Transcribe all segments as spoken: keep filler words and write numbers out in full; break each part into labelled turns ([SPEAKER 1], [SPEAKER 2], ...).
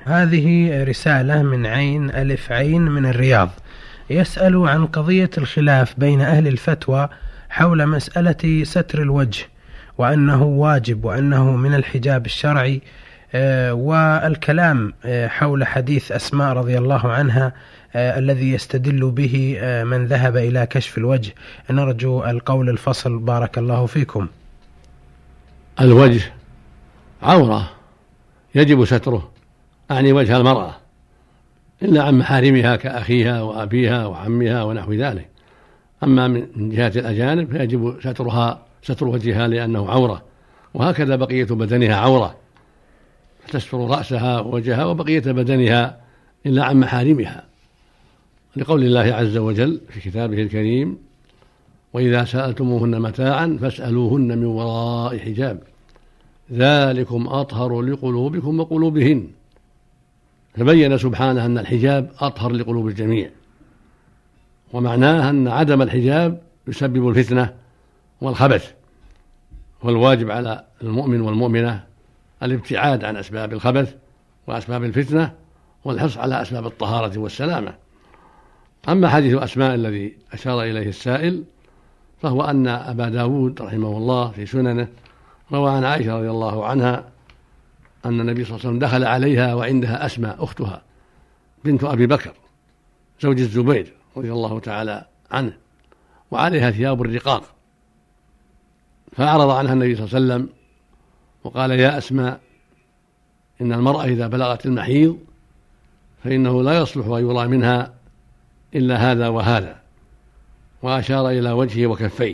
[SPEAKER 1] هذه رسالة من عين ألف عين من الرياض، يسأل عن قضية الخلاف بين أهل الفتوى حول مسألة ستر الوجه، وأنه واجب وأنه من الحجاب الشرعي، والكلام حول حديث أسماء رضي الله عنها الذي يستدل به من ذهب إلى كشف الوجه. نرجو القول الفصل بارك الله فيكم.
[SPEAKER 2] الوجه عورة يجب ستره، أعني وجه المرأة، إلا عن محارمها كأخيها وأبيها وعمها ونحو ذلك. أما من جهة الأجانب فيجب سترها ستر وجهها لأنه عورة، وهكذا بقية بدنها عورة، تستر رأسها ووجهها وبقية بدنها إلا عن محارمها، لقول الله عز وجل في كتابه الكريم: وإذا سألتموهن متاعا فاسألوهن من وراء حجاب ذلكم أطهر لقلوبكم وقلوبهن. فبين سبحانه أن الحجاب أطهر لقلوب الجميع، ومعناه أن عدم الحجاب يسبب الفتنة والخبث، والواجب على المؤمن والمؤمنة الابتعاد عن أسباب الخبث وأسباب الفتنة والحرص على أسباب الطهارة والسلامة. أما حديث أسماء الذي أشار إليه السائل فهو أن أبا داود رحمه الله في سننه روى عن عائشة رضي الله عنها أن النبي صلى الله عليه وسلم دخل عليها وعندها أسماء أختها بنت أبي بكر زوج الزبير رضي الله تعالى عنه، وعليها ثياب الرقاق، فأعرض عنها النبي صلى الله عليه وسلم وقال: يا أسماء، إن المرأة إذا بلغت المحيض فإنه لا يصلح أن يرى منها إلا هذا وهذا، وأشار إلى وجهه وكفيه.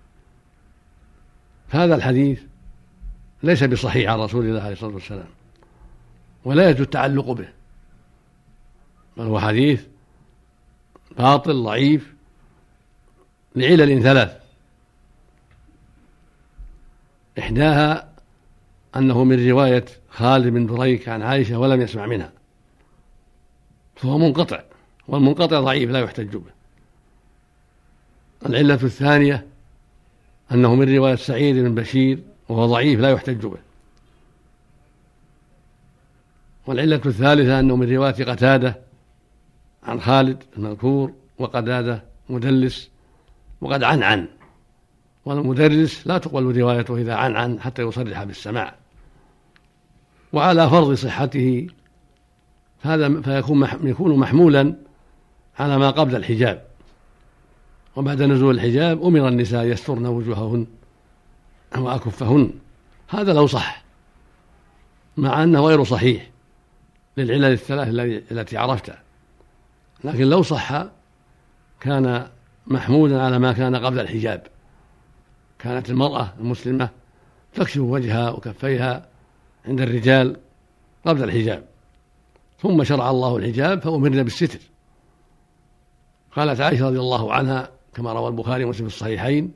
[SPEAKER 2] فهذا الحديث ليس بصحيح عن رسول الله عليه الصلاة والسلام، ولا يجوز التعلق به، بل هو حديث باطل ضعيف لعلل ثلاث: إحداها أنه من رواية خالد بن بريك عن عائشة ولم يسمع منها، فهو منقطع، والمنقطع ضعيف لا يحتج به. العلة الثانية أنه من رواية سعيد بن بشير وهو ضعيف لا يحتج به. والعلة الثالثة أنه من رواية قتادة عن خالد المذكور، وقتادة مدلس وقد عن عن والمدرس لا تقبل روايته إذا عن عن حتى يصرح بالسماع. وعلى فرض صحته هذا فيكون يكون محمولا على ما قبل الحجاب، وبعد نزول الحجاب أمر النساء يسترن وجوههن وأكفهن. هذا لو صح، مع أنه غير صحيح للعلل الثلاث التي عرفتها، لكن لو صح كان محمولا على ما كان قبل الحجاب. كانت المرأة المسلمة تكشف وجهها وكفيها عند الرجال قبل الحجاب، ثم شرع الله الحجاب فأمرنا بالستر. قالت عائشة رضي الله عنها كما روى البخاري ومسلم في الصحيحين: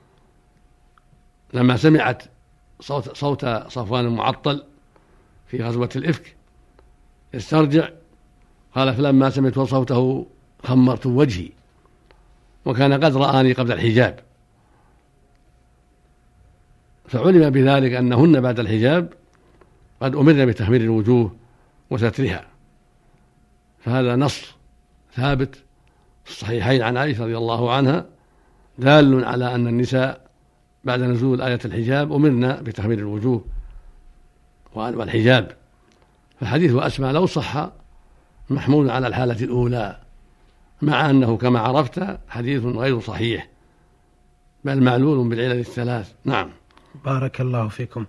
[SPEAKER 2] لما سمعت صوت, صوت صفوان المعطل في غزوة الإفك يسترجع، قال: فلما سمعت صوته خمرت وجهي، وكان قد رآني قبل الحجاب. فعلم بذلك أنهن بعد الحجاب قد أمرن بتخمير الوجوه وسترها. فهذا نص ثابت في الصحيحين عن عائشة رضي الله عنها دال على أن النساء بعد نزول آية الحجاب أمرنا بتخمير الوجوه والحجاب. فحديث أسماء لو صح محمول على الحالة الأولى، مع أنه كما عرفت حديث غير صحيح بل معلول بالعلل الثلاث. نعم.
[SPEAKER 1] بارك الله فيكم.